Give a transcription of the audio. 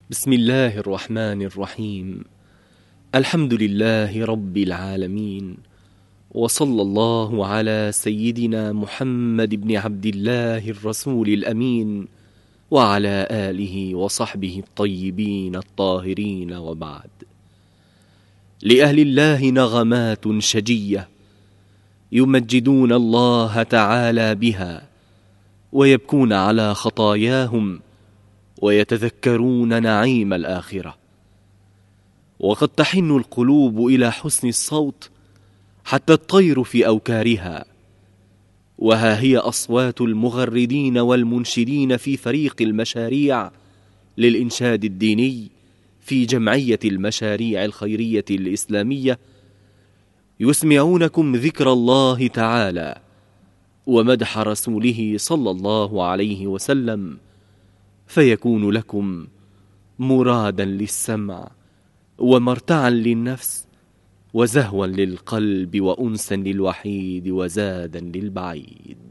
بسم الله الرحمن الرحيم. الحمد لله رب العالمين، وصلى الله على سيدنا محمد بن عبد الله الرسول الأمين وعلى آله وصحبه الطيبين الطاهرين، وبعد. لأهل الله نغمات شجية يمجدون الله تعالى بها، ويبكون على خطاياهم، ويتذكرون نعيم الآخرة. وقد تحن القلوب إلى حسن الصوت حتى الطير في أوكارها، وها هي أصوات المغردين والمنشدين في فريق المشاريع للإنشاد الديني في جمعية المشاريع الخيرية الإسلامية يسمعونكم ذكر الله تعالى ومدح رسوله صلى الله عليه وسلم، فيكون لكم مرادا للسمع ومرتعا للنفس وزهوا للقلب وأنسا للوحيد وزادا للبعيد.